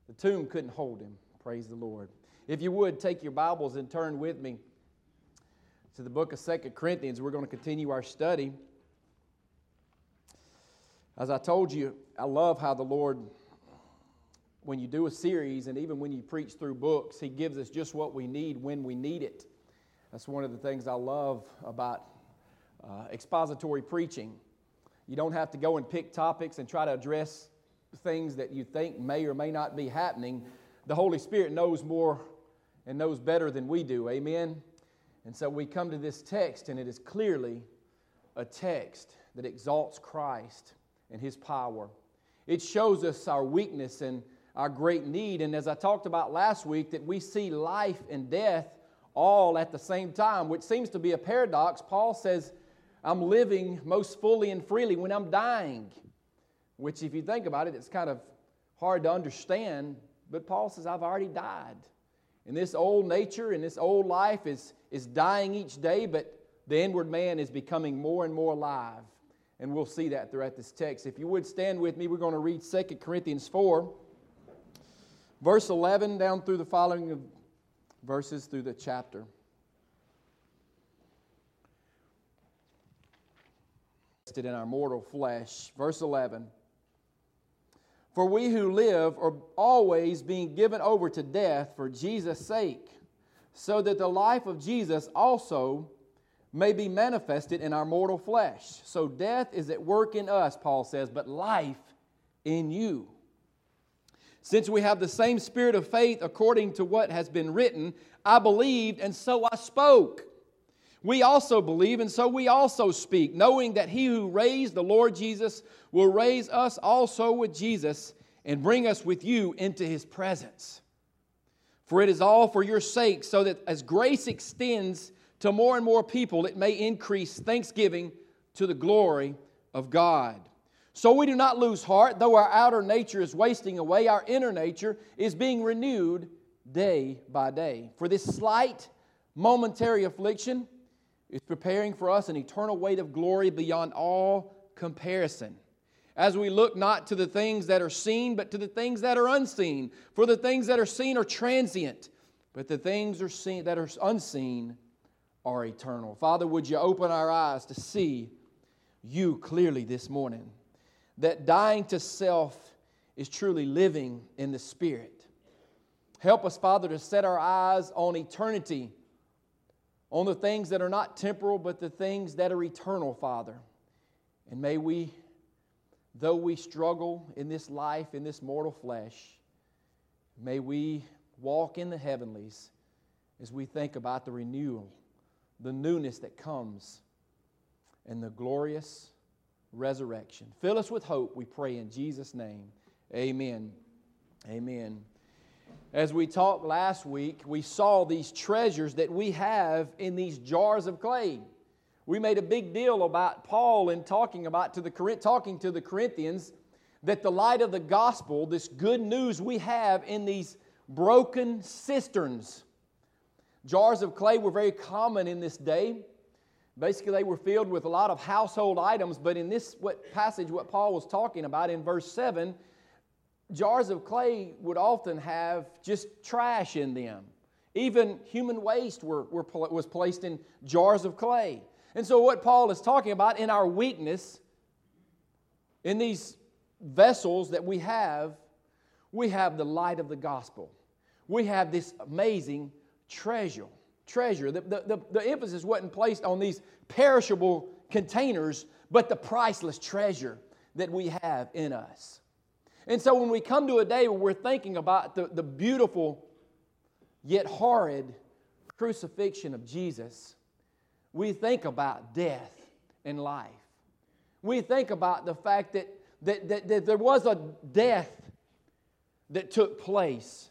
The tomb couldn't hold him. Praise the Lord. If you would, take your Bibles and turn with me to the book of 2 Corinthians. We're going to continue our study. As I told you, I love how the Lord, when you do a series and even when you preach through books, He gives us just what we need when we need it. That's one of the things I love about expository preaching. You don't have to go and pick topics and try to address things that you think may or may not be happening. The Holy Spirit knows more and knows better than we do. Amen? And so we come to this text, and it is clearly a text that exalts Christ and His power. It shows us our weakness and our great need. And as I talked about last week, that we see life and death all at the same time, which seems to be a paradox. Paul says, I'm living most fully and freely when I'm dying. Which, if you think about it, it's kind of hard to understand. But Paul says, I've already died. And this old nature and this old life is dying each day, but the inward man is becoming more and more alive. And we'll see that throughout this text. If you would stand with me, we're going to read 2 Corinthians 4, verse 11 down through the following verses through the chapter. In our mortal flesh. Verse 11. For we who live are always being given over to death for Jesus' sake, so that the life of Jesus also may be manifested in our mortal flesh. So death is at work in us, Paul says, but life in you. Since we have the same spirit of faith according to what has been written, I believed and so I spoke. We also believe and so we also speak, knowing that He who raised the Lord Jesus will raise us also with Jesus and bring us with you into His presence. For it is all for your sake, so that as grace extends to more and more people, it may increase thanksgiving to the glory of God. So we do not lose heart, though our outer nature is wasting away, our inner nature is being renewed day by day. For this slight momentary affliction is preparing for us an eternal weight of glory beyond all comparison. As we look not to the things that are seen, but to the things that are unseen. For the things that are seen are transient, but the things that are unseen are eternal. Father, would you open our eyes to see you clearly this morning? That dying to self is truly living in the Spirit. Help us, Father, to set our eyes on eternity, on the things that are not temporal, but the things that are eternal, Father. And may we, though we struggle in this life, in this mortal flesh, may we walk in the heavenlies as we think about the renewal, the newness that comes, and the glorious resurrection. Fill us with hope, we pray in Jesus' name. Amen. Amen. As we talked last week, we saw these treasures that we have in these jars of clay. We made a big deal about Paul in talking to the Corinthians that the light of the gospel, this good news we have in these broken cisterns. Jars of clay were very common in this day. Basically, they were filled with a lot of household items, but in this passage, what Paul was talking about in verse 7, jars of clay would often have just trash in them. Even human waste was placed in jars of clay. And so what Paul is talking about in our weakness, in these vessels that we have the light of the gospel. We have this amazing treasure. The emphasis wasn't placed on these perishable containers, but the priceless treasure that we have in us. And so when we come to a day where we're thinking about the beautiful yet horrid crucifixion of Jesus, we think about death and life. We think about the fact that there was a death that took place,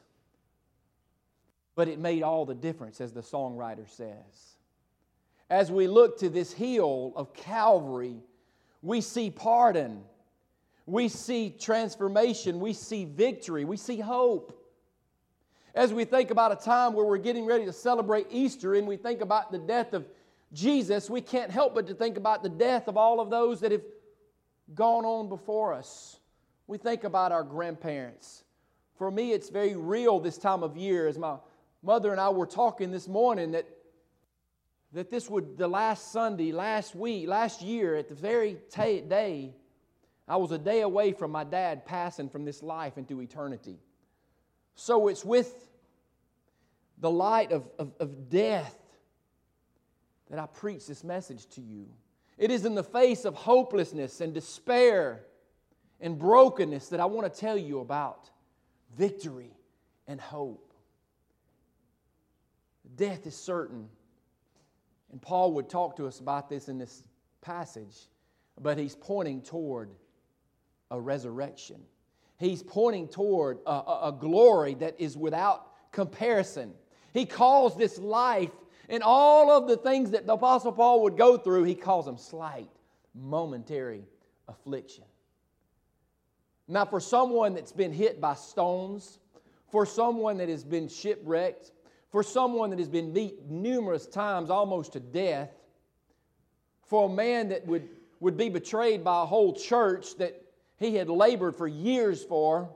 but it made all the difference, as the songwriter says. As we look to this hill of Calvary, we see pardon. We see transformation. We see victory. We see hope. As we think about a time where we're getting ready to celebrate Easter and we think about the death of Jesus, we can't help but to think about the death of all of those that have gone on before us. We think about our grandparents For me, it's very real this time of year. As my mother and I were talking this morning, that this would, the last Sunday, last week, last year, at the very day, I was a day away from my dad passing from this life into eternity. So it's with the light of death that I preach this message to you. It is in the face of hopelessness and despair and brokenness that I want to tell you about victory and hope. Death is certain. And Paul would talk to us about this in this passage, but he's pointing toward a resurrection. He's pointing toward a glory that is without comparison. He calls this life, and all of the things that the Apostle Paul would go through, he calls them slight, momentary affliction. Now, for someone that's been hit by stones, for someone that has been shipwrecked, for someone that has been beat numerous times almost to death, for a man that would be betrayed by a whole church that he had labored for years for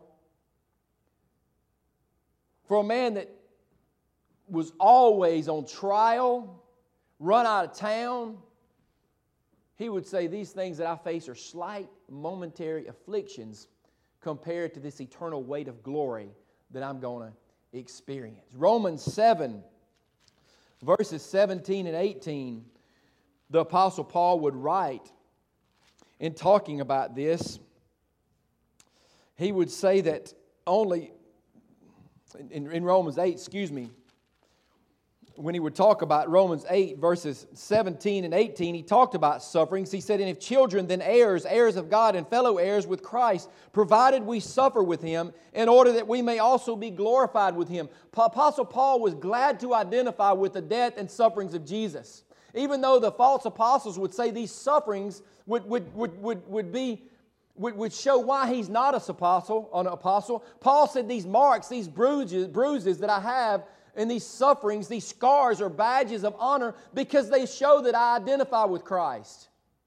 a man that was always on trial, run out of town, he would say these things that I face are slight, momentary afflictions compared to this eternal weight of glory that I'm going to experience. Romans 7, verses 17 and 18, the Apostle Paul would write in talking about this. He would say that only, in Romans 8, when he would talk about Romans 8, verses 17 and 18, he talked about sufferings. He said, and if children, then heirs, heirs of God and fellow heirs with Christ, provided we suffer with Him, in order that we may also be glorified with Him. Apostle Paul was glad to identify with the death and sufferings of Jesus. Even though the false apostles would say these sufferings would show why he's not an apostle. Paul said these marks, these bruises that I have, and these sufferings, these scars are badges of honor because they show that I identify with Christ.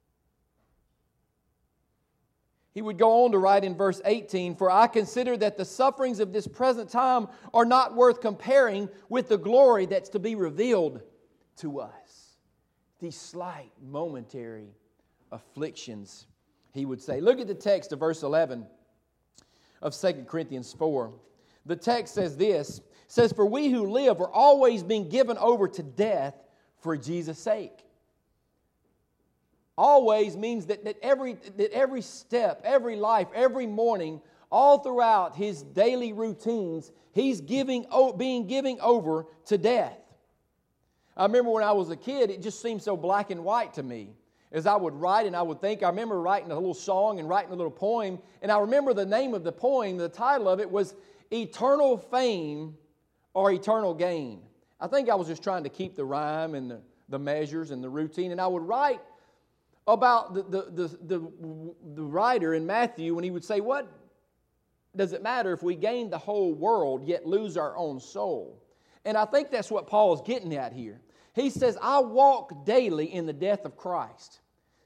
He would go on to write in verse 18, for I consider that the sufferings of this present time are not worth comparing with the glory that's to be revealed to us. These slight, momentary afflictions, he would say. Look at the text of verse 11 of 2 Corinthians 4. The text says this, says, for we who live are always being given over to death for Jesus' sake. Always means that every step, every life, every morning, all throughout his daily routines, he's being given over to death. I remember when I was a kid, it just seemed so black and white to me. As I would write and I would think, I remember writing a little song and writing a little poem, and I remember the name of the poem, the title of it was Eternal Fame or Eternal Gain. I think I was just trying to keep the rhyme and the measures and the routine, and I would write about the writer in Matthew when he would say, what does it matter if we gain the whole world yet lose our own soul? And I think that's what Paul is getting at here. He says, I walk daily in the death of Christ.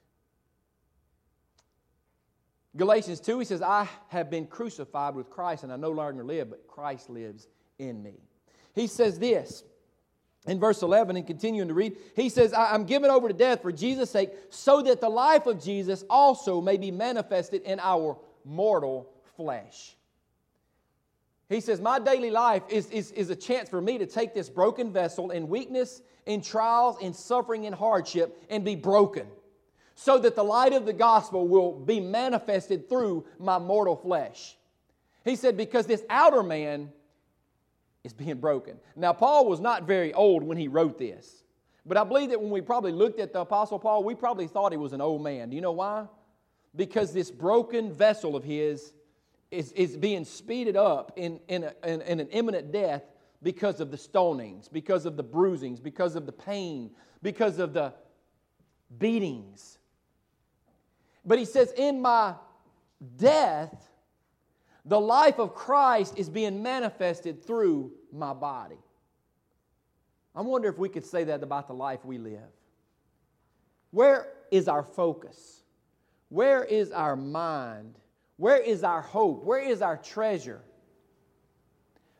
Galatians 2, he says, I have been crucified with Christ, and I no longer live, but Christ lives in me. He says this in verse 11, and continuing to read, he says, I'm given over to death for Jesus' sake, so that the life of Jesus also may be manifested in our mortal flesh. He says, my daily life is a chance for me to take this broken vessel in weakness, in trials, in suffering, in hardship, and be broken, so that the light of the gospel will be manifested through my mortal flesh. He said, because this outer man is being broken. Now, Paul was not very old when he wrote this, but I believe that when we probably looked at the Apostle Paul, we probably thought he was an old man. Do you know why? Because this broken vessel of his is being speeded up in an imminent death because of the stonings, because of the bruisings, because of the pain, because of the beatings. But he says, in my death, the life of Christ is being manifested through my body. I wonder if we could say that about the life we live. Where is our focus? Where is our mind? Where is our hope? Where is our treasure?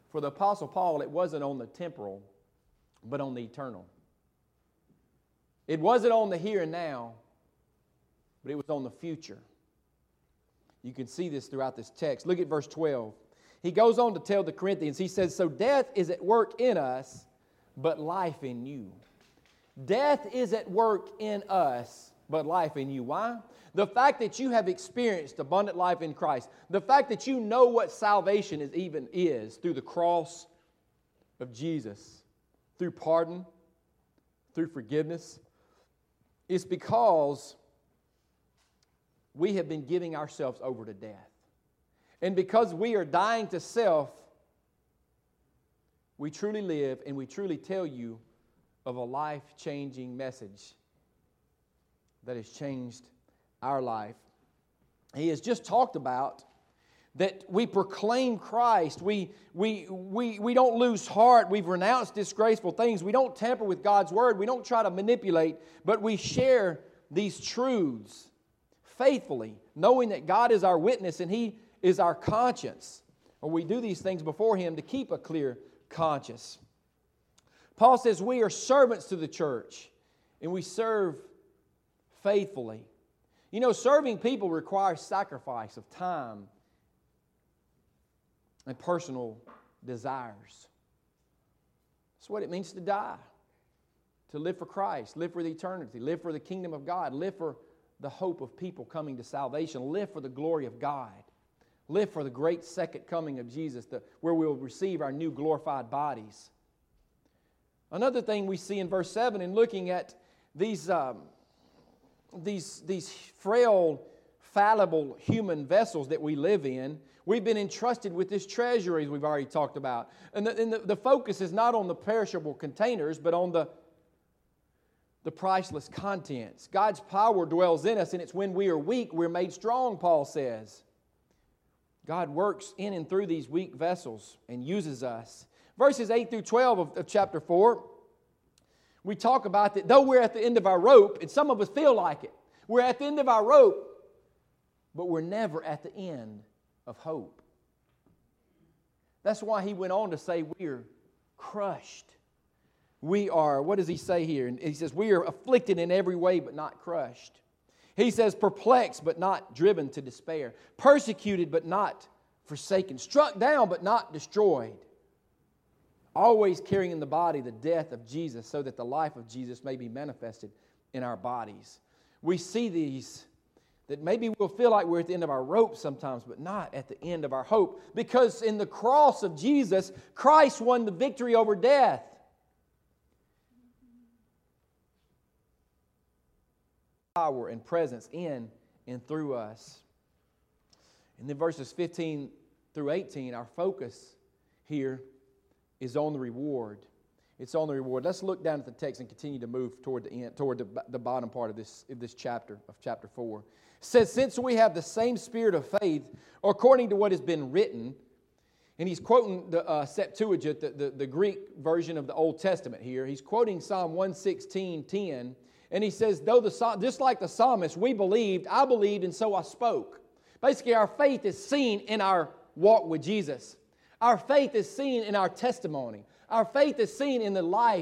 For the Apostle Paul, it wasn't on the temporal, but on the eternal. It wasn't on the here and now, but it was on the future. You can see this throughout this text. Look at verse 12. He goes on to tell the Corinthians, he says, so death is at work in us, but life in you. Death is at work in us, but life in you. Why? The fact that you have experienced abundant life in Christ, the fact that you know what salvation is through the cross of Jesus, through pardon, through forgiveness, is because we have been giving ourselves over to death. And because we are dying to self, we truly live and we truly tell you of a life-changing message that has changed our life. He has just talked about that we proclaim Christ. We don't lose heart. We've renounced disgraceful things. We don't tamper with God's Word. We don't try to manipulate, but we share these truths faithfully, knowing that God is our witness and He is our conscience. Or we do these things before Him to keep a clear conscience. Paul says we are servants to the church and we serve faithfully. You know, serving people requires sacrifice of time and personal desires. That's what it means to die. To live for Christ, live for the eternity, live for the kingdom of God, live for the hope of people coming to salvation, live for the glory of God, live for the great second coming of Jesus, where we will receive our new glorified bodies. Another thing we see in verse 7 in looking at these frail, fallible human vessels that we live in, we've been entrusted with this treasury, as we've already talked about. And the focus is not on the perishable containers, but on the priceless contents. God's power dwells in us, and it's when we are weak, we're made strong, Paul says. God works in and through these weak vessels and uses us. Verses 8 through 12 of chapter 4, we talk about that though we're at the end of our rope, and some of us feel like it, we're at the end of our rope, but we're never at the end of hope. That's why he went on to say we're crushed. We are, what does he say here? He says we are afflicted in every way but not crushed. He says perplexed but not driven to despair. Persecuted but not forsaken. Struck down but not destroyed. Always carrying in the body the death of Jesus so that the life of Jesus may be manifested in our bodies. We see these, that maybe we'll feel like we're at the end of our rope sometimes, but not at the end of our hope. Because in the cross of Jesus, Christ won the victory over death. Power and presence in and through us. And then verses 15 through 18, our focus here is on the reward. It's on the reward. Let's look down at the text and continue to move toward the end, toward the bottom part of this chapter, of chapter 4. It says, since we have the same spirit of faith, according to what has been written, and he's quoting the Septuagint, the Greek version of the Old Testament here. He's quoting Psalm 116:10, and he says, just like the psalmist, we believed, I believed, and so I spoke. Basically, our faith is seen in our walk with Jesus. Our faith is seen in our testimony. Our faith is seen in the life.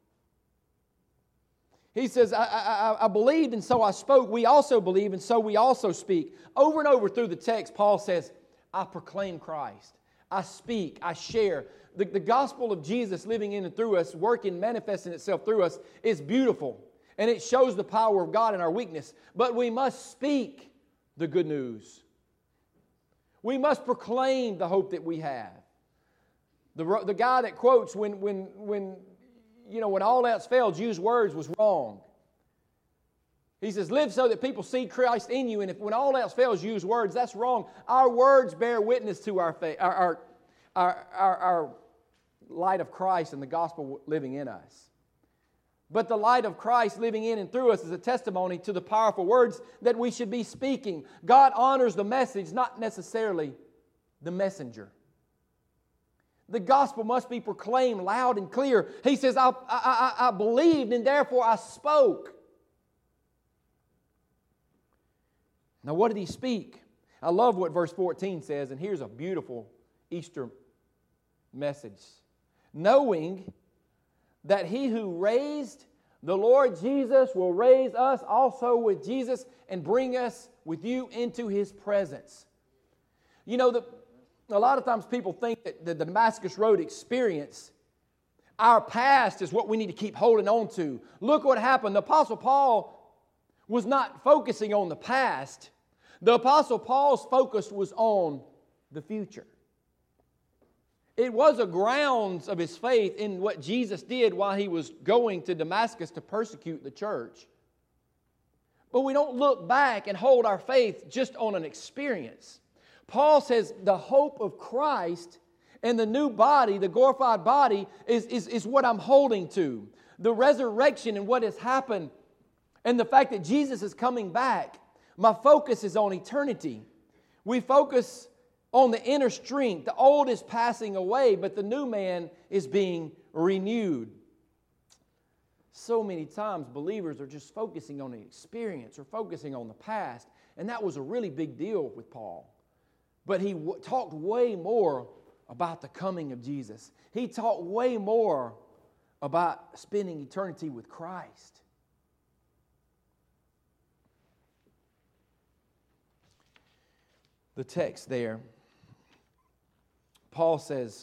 He says, I believed and so I spoke. We also believe and so we also speak. Over and over through the text, Paul says, I proclaim Christ. I speak. I share. The gospel of Jesus living in and through us, working, manifesting itself through us is beautiful. And it shows the power of God in our weakness. But we must speak the good news. We must proclaim the hope that we have. The guy that quotes when all else fails, use words was wrong. He says, live so that people see Christ in you. And when all else fails, use words. That's wrong. Our words bear witness to our faith, our light of Christ and the gospel living in us. But the light of Christ living in and through us is a testimony to the powerful words that we should be speaking. God honors the message, not necessarily the messenger. The gospel must be proclaimed loud and clear. He says, I believed and therefore I spoke. Now what did he speak? I love what verse 14 says, and here's a beautiful Easter message. Knowing that He who raised the Lord Jesus will raise us also with Jesus and bring us with you into His presence. You know, a lot of times people think that the Damascus Road experience, our past is what we need to keep holding on to. Look what happened. The Apostle Paul was not focusing on the past. The Apostle Paul's focus was on the future. It was a grounds of his faith in what Jesus did while he was going to Damascus to persecute the church. But we don't look back and hold our faith just on an experience. Paul says the hope of Christ and the new body, the glorified body, is what I'm holding to. The resurrection and what has happened and the fact that Jesus is coming back. My focus is on eternity. We focus on the inner strength. The old is passing away, but the new man is being renewed. So many times believers are just focusing on the experience or focusing on the past, and that was a really big deal with Paul. But he talked way more about the coming of Jesus. He talked way more about spending eternity with Christ. The text there, Paul says,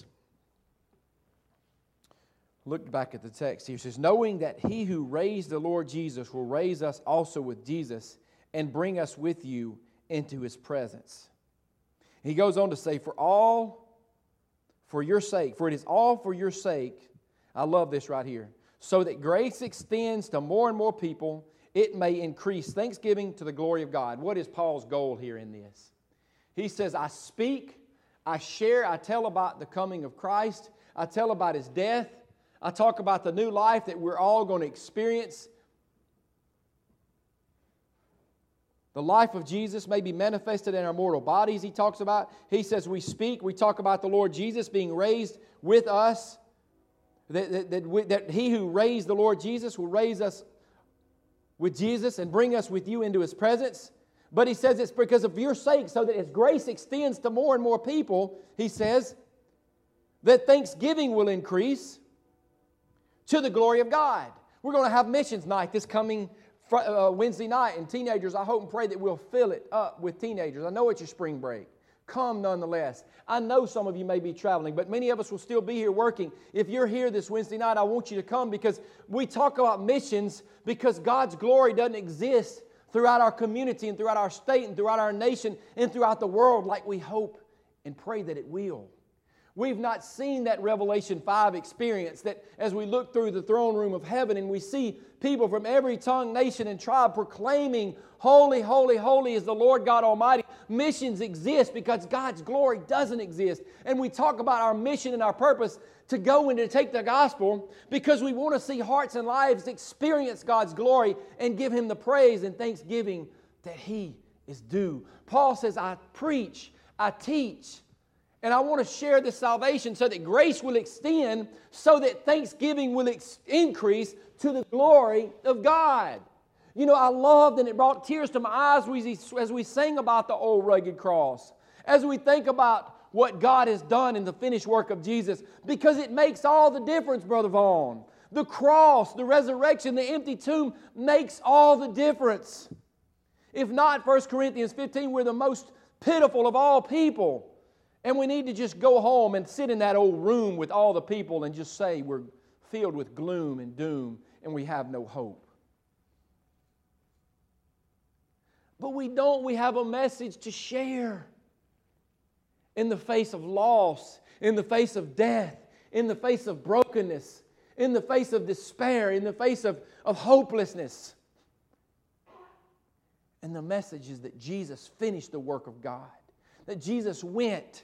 look back at the text here. It says, knowing that He who raised the Lord Jesus will raise us also with Jesus and bring us with you into His presence. He goes on to say, for your sake, for it is all for your sake. I love this right here. So that grace extends to more and more people, it may increase thanksgiving to the glory of God. What is Paul's goal here in this? He says, I speak, I share, I tell about the coming of Christ. I tell about His death. I talk about the new life that we're all going to experience. The life of Jesus may be manifested in our mortal bodies, he talks about. He says we speak, we talk about the Lord Jesus being raised with us. That He who raised the Lord Jesus will raise us with Jesus and bring us with you into His presence. But he says it's because of your sake, so that His grace extends to more and more people, he says, that thanksgiving will increase to the glory of God. We're going to have missions night this coming Wednesday night, and teenagers, I hope and pray that we'll fill it up with teenagers. I know it's your spring break. Come nonetheless. I know some of you may be traveling, but many of us will still be here working. If you're here this Wednesday night, I want you to come, because we talk about missions because God's glory doesn't exist throughout our community and throughout our state and throughout our nation and throughout the world like we hope and pray that it will. We've not seen that Revelation 5 experience, that as we look through the throne room of heaven and we see people from every tongue, nation, and tribe proclaiming, holy, holy, holy is the Lord God Almighty. Missions exist because God's glory doesn't exist. And we talk about our mission and our purpose to go and to take the gospel because we want to see hearts and lives experience God's glory and give Him the praise and thanksgiving that He is due. Paul says, I preach, I teach, and I want to share this salvation so that grace will extend, so that thanksgiving will increase to the glory of God. You know, I loved, and it brought tears to my eyes as we sing about the old rugged cross, as we think about what God has done in the finished work of Jesus, because it makes all the difference, Brother Vaughn. The cross, the resurrection, the empty tomb makes all the difference. If not, 1 Corinthians 15, we're the most pitiful of all people. And we need to just go home and sit in that old room with all the people and just say we're filled with gloom and doom and we have no hope. But we don't. We have a message to share. In the face of loss, in the face of death, in the face of brokenness, in the face of despair, in the face of hopelessness. And the message is that Jesus finished the work of God. That Jesus went.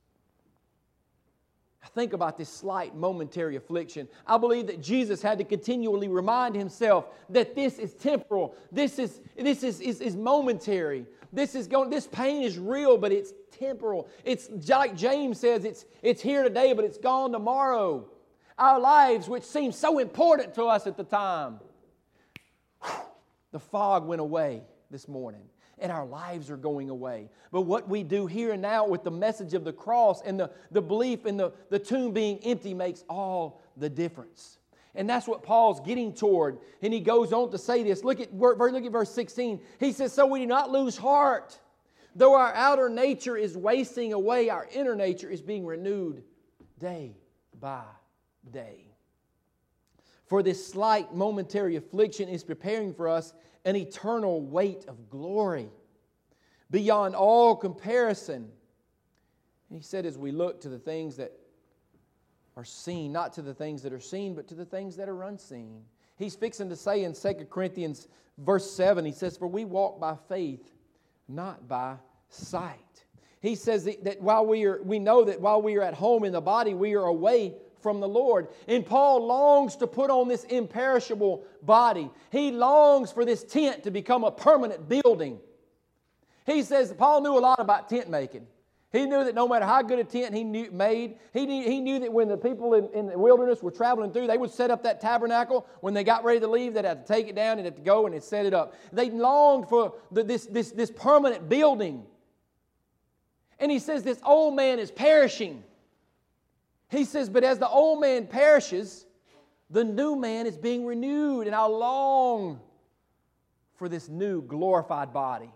Think about this slight momentary affliction. I believe that Jesus had to continually remind Himself that this is temporal. This is momentary. This pain is real, but it's temporal. It's like James says, it's here today, but it's gone tomorrow. Our lives, which seemed so important to us at the time, the fog went away this morning. and our lives are going away. But what we do here and now with the message of the cross and the belief in the tomb being empty makes all the difference. And that's what Paul's getting toward. And he goes on to say this. Look at verse 16. He says, so we do not lose heart. Though our outer nature is wasting away, our inner nature is being renewed day by day. For this slight momentary affliction is preparing for us an eternal weight of glory beyond all comparison. And he said, as we look to the things that are seen, not to the things that are seen, but to the things that are unseen. He's fixing to say in 2 Corinthians verse 7, he says, for we walk by faith, not by sight. He says that we know that while we are at home in the body, we are away from the Lord. And Paul longs to put on this imperishable body. He longs for this tent to become a permanent building. He says, Paul knew a lot about tent making. He knew that no matter how good a tent he made, he knew that when the people in the wilderness were traveling through, they would set up that tabernacle. When they got ready to leave, they'd have to take it down and have to go and set it up. They longed for this permanent building. And he says this old man is perishing. He says, but as the old man perishes, the new man is being renewed. And I long for this new glorified body.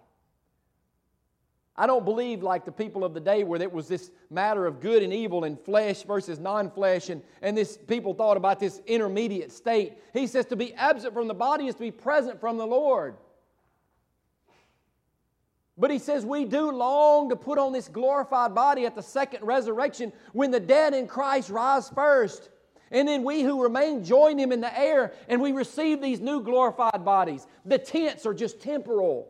I don't believe like the people of the day where it was this matter of good and evil and flesh versus non-flesh, and this people thought about this intermediate state. He says to be absent from the body is to be present from the Lord. But he says we do long to put on this glorified body at the second resurrection when the dead in Christ rise first. And then we who remain join Him in the air and we receive these new glorified bodies. The tents are just temporal.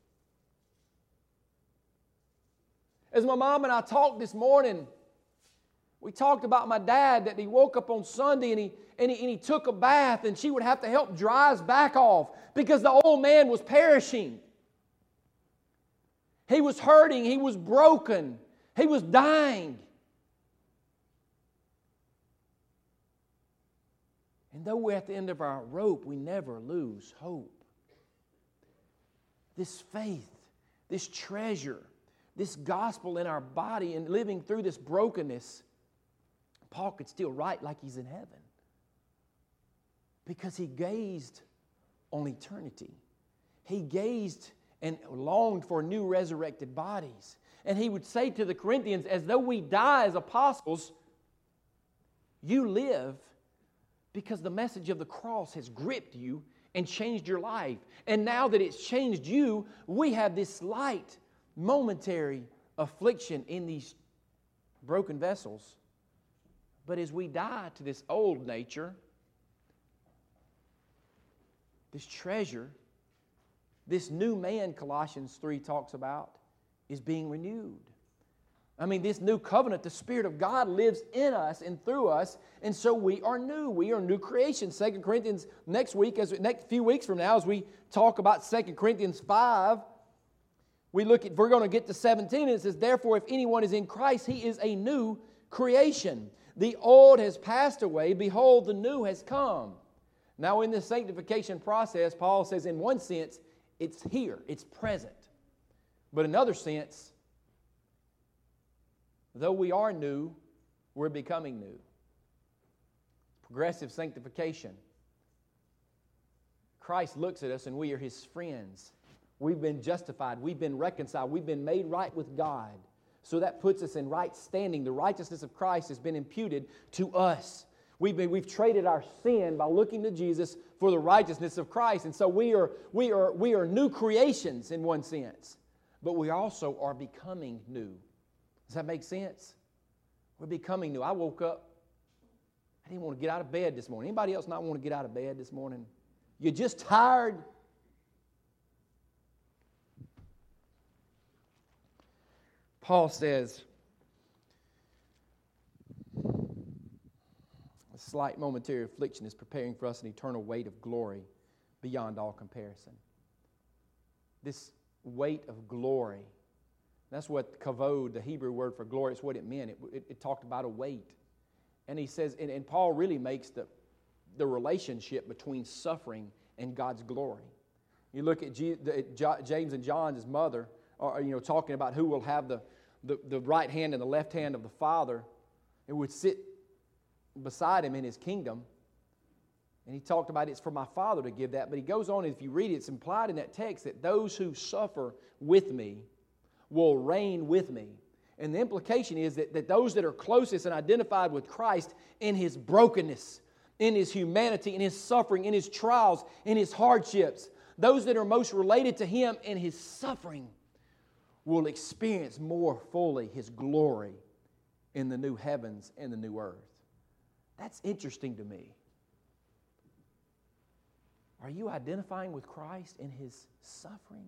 As my mom and I talked this morning, we talked about my dad that he woke up on Sunday and he took a bath and she would have to help dry his back off because the old man was perishing. He was hurting. He was broken. He was dying. And though we're at the end of our rope, we never lose hope. This faith, this treasure, this gospel in our body and living through this brokenness, Paul could still write like he's in heaven because he gazed on eternity. He gazed and longed for new resurrected bodies. And he would say to the Corinthians, as though we die as apostles, you live because the message of the cross has gripped you and changed your life. And now that it's changed you, we have this light, momentary affliction in these broken vessels. But as we die to this old nature, this treasure, this new man, Colossians 3 talks about, is being renewed. I mean, this new covenant, the Spirit of God lives in us and through us, and so we are new. We are new creation. 2 Corinthians next few weeks from now, as we talk about 2 Corinthians 5, we're going to get to 17, and it says, therefore, if anyone is in Christ, he is a new creation. The old has passed away. Behold, the new has come. Now, in the sanctification process, Paul says, in one sense, it's here, it's present. But in another sense, though we are new, we're becoming new. Progressive sanctification. Christ looks at us and we are His friends. We've been justified, we've been reconciled, we've been made right with God. So that puts us in right standing. The righteousness of Christ has been imputed to us. We've traded our sin by looking to Jesus for the righteousness of Christ. And so we are new creations in one sense. But we also are becoming new. Does that make sense? We're becoming new. I woke up, I didn't want to get out of bed this morning. Anybody else not want to get out of bed this morning? You're just tired. Paul says, a slight momentary affliction is preparing for us an eternal weight of glory beyond all comparison. This weight of glory, that's what kavod, the Hebrew word for glory, it's what it meant. It talked about a weight. And he says, and Paul really makes the relationship between suffering and God's glory. You look at James and John's mother, or talking about who will have the right hand and the left hand of the Father, and would sit beside him in his kingdom. And he talked about it's for my Father to give that. But he goes on, if you read it, it's implied in that text that those who suffer with me will reign with me. And the implication is that those that are closest and identified with Christ in His brokenness, in His humanity, in His suffering, in His trials, in His hardships, those that are most related to Him in His suffering will experience more fully His glory in the new heavens and the new earth. That's interesting to me. Are you identifying with Christ in His suffering?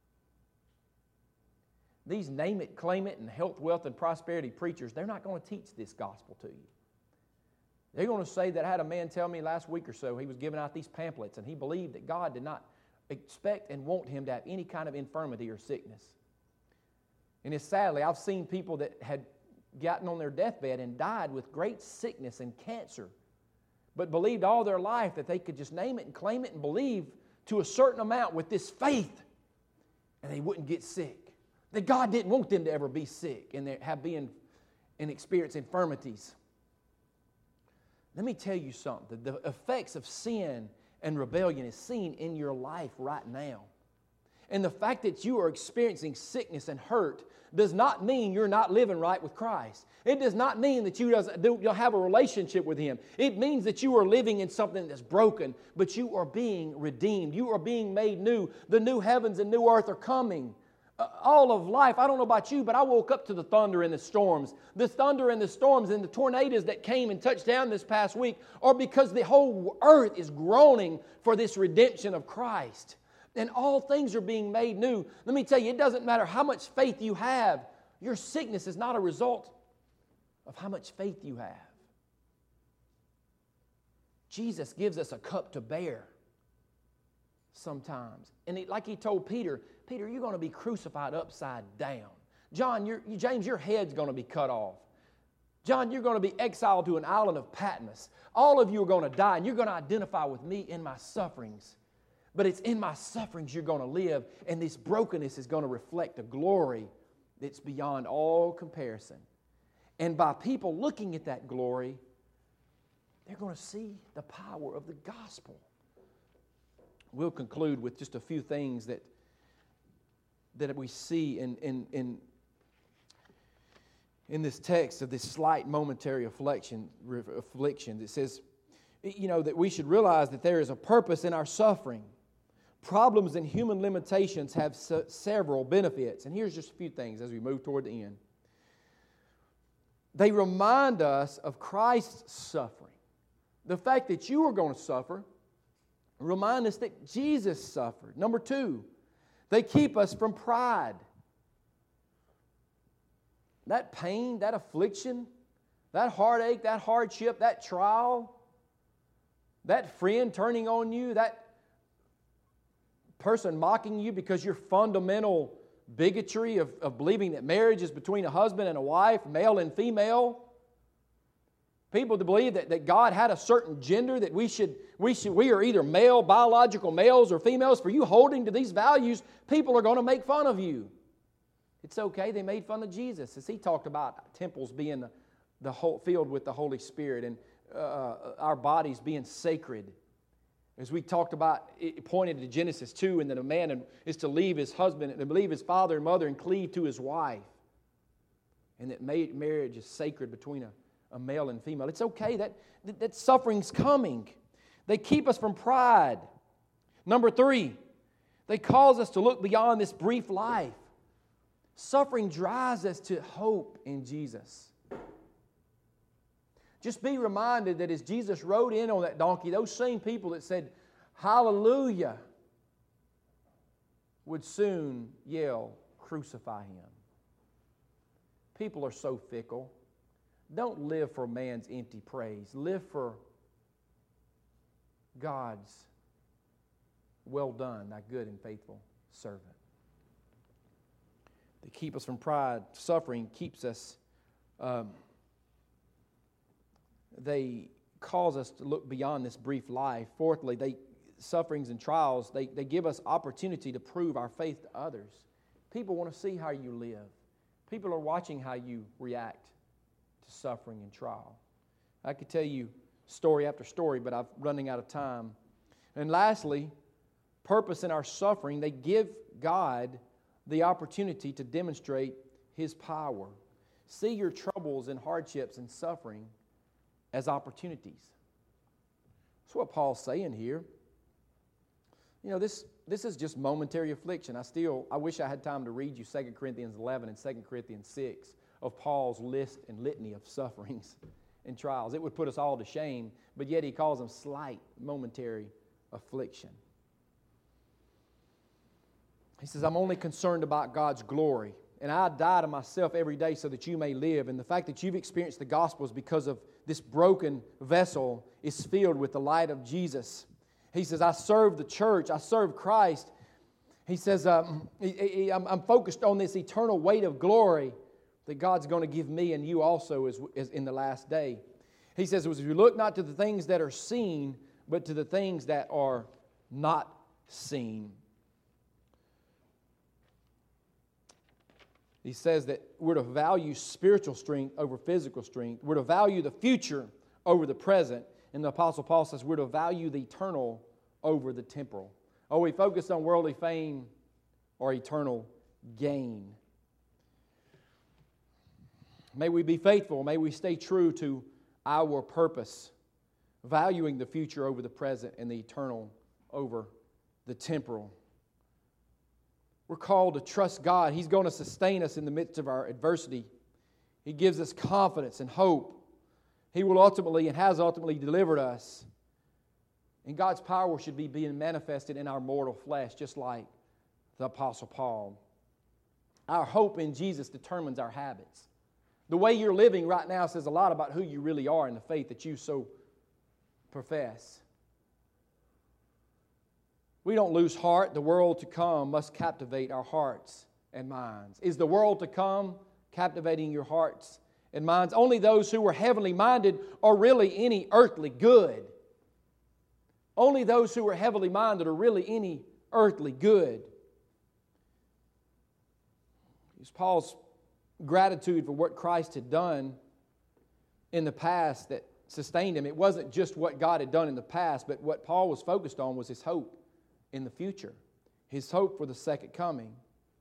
These name it, claim it, and health, wealth, and prosperity preachers, they're not going to teach this gospel to you. They're going to say that I had a man tell me last week or so, he was giving out these pamphlets, and he believed that God did not expect and want him to have any kind of infirmity or sickness. And it's sadly, I've seen people that had gotten on their deathbed and died with great sickness and cancer, but believed all their life that they could just name it and claim it and believe to a certain amount with this faith, and they wouldn't get sick. That God didn't want them to ever be sick and experience infirmities. Let me tell you something. The effects of sin and rebellion is seen in your life right now. And the fact that you are experiencing sickness and hurt does not mean you're not living right with Christ. It does not mean that you don't have a relationship with Him. It means that you are living in something that's broken, but you are being redeemed. You are being made new. The new heavens and new earth are coming. All of life, I don't know about you, but I woke up to the thunder and the storms. The thunder and the storms and the tornadoes that came and touched down this past week are because the whole earth is groaning for this redemption of Christ. And all things are being made new. Let me tell you, it doesn't matter how much faith you have. Your sickness is not a result of how much faith you have. Jesus gives us a cup to bear sometimes. And like He told Peter, Peter, you're going to be crucified upside down. James, your head's going to be cut off. John, you're going to be exiled to an island of Patmos. All of you are going to die, and you're going to identify with me in my sufferings. But it's in my sufferings you're going to live, and this brokenness is going to reflect a glory that's beyond all comparison. And by people looking at that glory, they're going to see the power of the gospel. We'll conclude with just a few things that we see in this text of this slight momentary affliction. It says, that we should realize that there is a purpose in our suffering. Problems and human limitations have several benefits. And here's just a few things as we move toward the end. They remind us of Christ's suffering. The fact that you are going to suffer remind us that Jesus suffered. Number two, they keep us from pride. That pain, that affliction, that heartache, that hardship, that trial, that friend turning on you, that person mocking you because your fundamental bigotry of believing that marriage is between a husband and a wife, male and female. People to believe that God had a certain gender, that we are either male, biological males or females. For you holding to these values, people are going to make fun of you. It's okay. They made fun of Jesus as He talked about temples being the whole filled with the Holy Spirit and our bodies being sacred. As we talked about, it pointed to Genesis 2, and that a man is to leave his husband, and to leave his father and mother and cleave to his wife. And that marriage is sacred between a male and female. It's okay. That suffering's coming. They keep us from pride. Number three, they cause us to look beyond this brief life. Suffering drives us to hope in Jesus. Just be reminded that as Jesus rode in on that donkey, those same people that said, "Hallelujah," would soon yell, "Crucify Him." People are so fickle. Don't live for man's empty praise. Live for God's "Well done, thy good and faithful servant." They keep us from pride. Suffering keeps us... They cause us to look beyond this brief life. Fourthly, sufferings and trials, they give us opportunity to prove our faith to others. People want to see how you live. People are watching how you react to suffering and trial. I could tell you story after story, but I'm running out of time. And lastly, purpose in our suffering, they give God the opportunity to demonstrate His power. See your troubles and hardships and suffering as opportunities. That's what Paul's saying here. You know, this is just momentary affliction. I wish I had time to read you 2 Corinthians 11 and 2 Corinthians 6 of Paul's list and litany of sufferings and trials. It would put us all to shame, but yet he calls them slight, momentary affliction. He says, I'm only concerned about God's glory, and I die to myself every day so that you may live. And the fact that you've experienced the gospel is because of this broken vessel is filled with the light of Jesus. He says, I serve the church. I serve Christ. He says, I'm focused on this eternal weight of glory that God's going to give me and you also as in the last day. He says, if you look not to the things that are seen, but to the things that are not seen. He says that we're to value spiritual strength over physical strength. We're to value the future over the present. And the Apostle Paul says we're to value the eternal over the temporal. Are we focused on worldly fame or eternal gain? May we be faithful. May we stay true to our purpose, valuing the future over the present and the eternal over the temporal. We're called to trust God. He's going to sustain us in the midst of our adversity. He gives us confidence and hope. He will ultimately and has ultimately delivered us. And God's power should be being manifested in our mortal flesh, just like the Apostle Paul. Our hope in Jesus determines our habits. The way you're living right now says a lot about who you really are in the faith that you so profess. We don't lose heart. The world to come must captivate our hearts and minds. Is the world to come captivating your hearts and minds? Only those who are heavenly minded are really any earthly good. Only those who are heavenly minded are really any earthly good. It's Paul's gratitude for what Christ had done in the past that sustained him. It wasn't just what God had done in the past, but what Paul was focused on was his hope in the future, his hope for the second coming.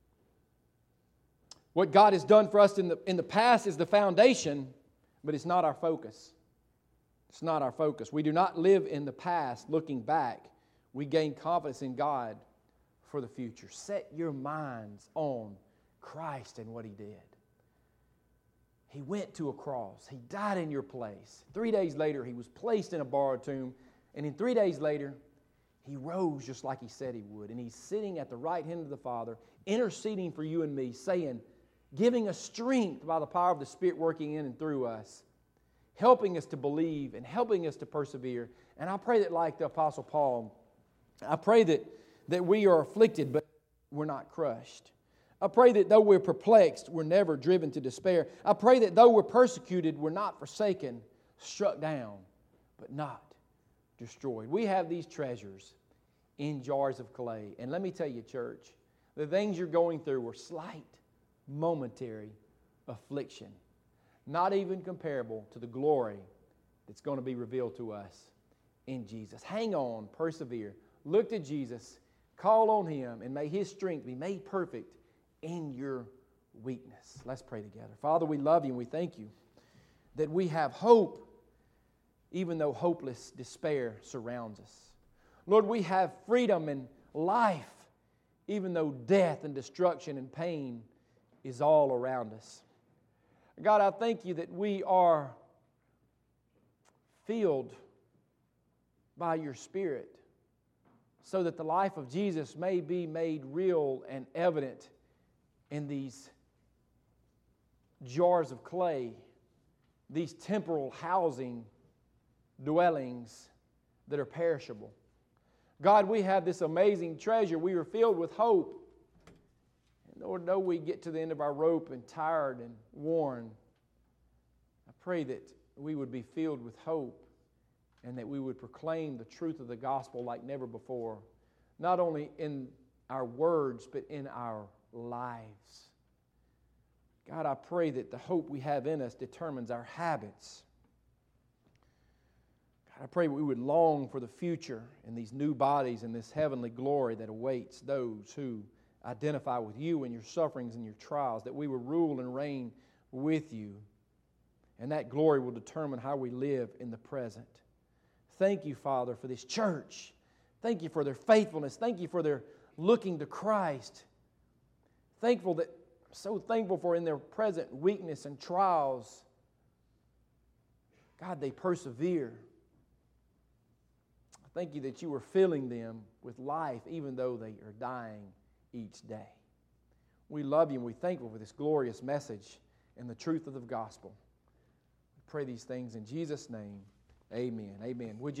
What God has done for us in the past is the foundation, but it's not our focus. It's not our focus. We do not live in the past looking back. We gain confidence in God for the future. Set your minds on Christ and what He did. He went to a cross. He died in your place. 3 days later, He was placed in a borrowed tomb. And in 3 days later, He rose just like He said He would. And He's sitting at the right hand of the Father, interceding for you and me, saying, giving us strength by the power of the Spirit working in and through us, helping us to believe and helping us to persevere. And I pray that, like the Apostle Paul, I pray that we are afflicted, but we're not crushed. I pray that though we're perplexed, we're never driven to despair. I pray that though we're persecuted, we're not forsaken, struck down, but not destroyed. We have these treasures in jars of clay. And let me tell you, church, the things you're going through are slight, momentary affliction, not even comparable to the glory that's going to be revealed to us in Jesus. Hang on, persevere, look to Jesus, call on Him, and may His strength be made perfect in your weakness. Let's pray together. Father, we love You and we thank You that we have hope even though hopeless despair surrounds us. Lord, we have freedom and life even though death and destruction and pain is all around us. God, I thank You that we are filled by Your Spirit so that the life of Jesus may be made real and evident in these jars of clay, these temporal housing dwellings that are perishable. God, we have this amazing treasure. We are filled with hope. And Lord, though we get to the end of our rope and tired and worn, I pray that we would be filled with hope and that we would proclaim the truth of the gospel like never before, not only in our words, but in our lives. God, I pray that the hope we have in us determines our habits. God, I pray we would long for the future and these new bodies and this heavenly glory that awaits those who identify with you in your sufferings and your trials, that we will rule and reign with you, and that glory will determine how we live in the present. Thank you, Father, for this church. Thank you for their faithfulness. Thank you for their looking to Christ. So thankful for in their present weakness and trials, God, they persevere. Thank you that you are filling them with life even though they are dying each day. We love you and we're thankful for this glorious message and the truth of the gospel. We pray these things in Jesus' name. Amen. Amen. Would you